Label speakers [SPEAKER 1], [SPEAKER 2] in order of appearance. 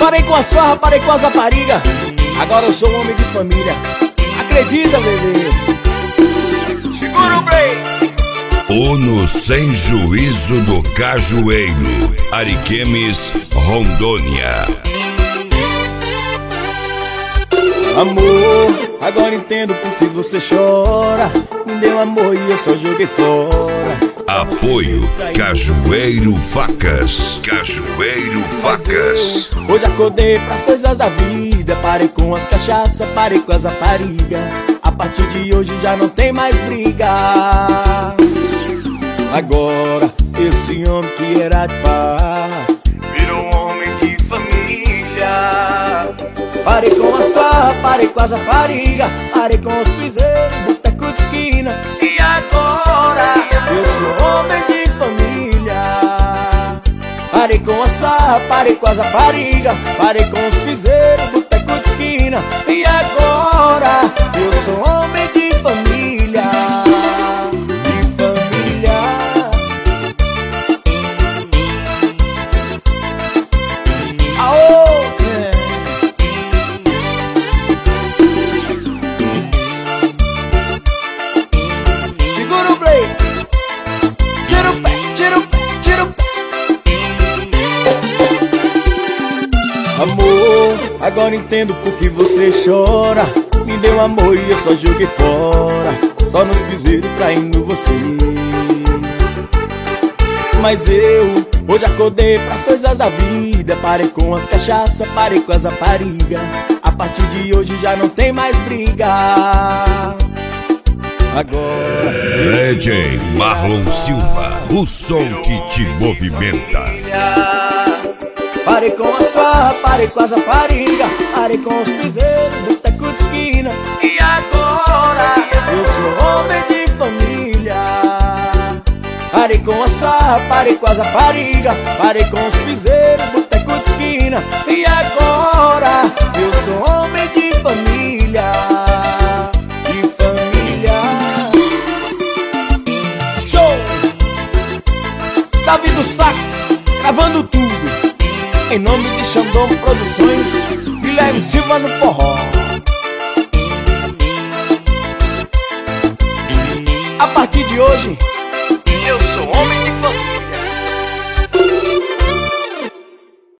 [SPEAKER 1] Parei com as farras, parei com as raparigas. Agora eu sou um homem de família. Acredita, bebê? Segura o break.
[SPEAKER 2] Uno Sem Juízo do Cajueiro, Ariquemes, Rondônia.
[SPEAKER 1] Amor, agora entendo por que você chora. Me deu amor e eu só joguei fora.
[SPEAKER 2] Apoio Cajueiro Facas. Cajueiro Facas.
[SPEAKER 1] Hoje acordei pras coisas da vida. Parei com as cachaças, parei com as raparigas. A partir de hoje já não tem mais briga. Agora esse homem que era de farra virou um homem de família. Parei com as farras, parei com as raparigas. Parei com os piseiros, boteco de esquina. E agora eu sou homem de família. Parei com as farras, parei com as raparigas. Parei com os piseiros, boteco de esquina. E agora eu sou homem de família. Amor, agora entendo por que você chora. Me deu amor e eu só joguei fora. Só nos piseiros traindo você. Mas eu hoje acordei pras coisas da vida. Parei com as cachaças, parei com as raparigas. A partir de hoje já não tem mais briga. Agora
[SPEAKER 2] DJ Marlon Silva, o som que te movimenta.
[SPEAKER 1] Parei com as farras, parei com as raparigas. Parei com os piseiros, boteco de esquina. E agora eu sou homem de família. Parei com as farras, parei com as raparigas. Parei com os piseiros, boteco de esquina. E agora eu sou homem de família. De família. Show! Davi do Sax, gravando tudo. Em nome de Xandão Produções, Guilherme Silva no forró. A partir de hoje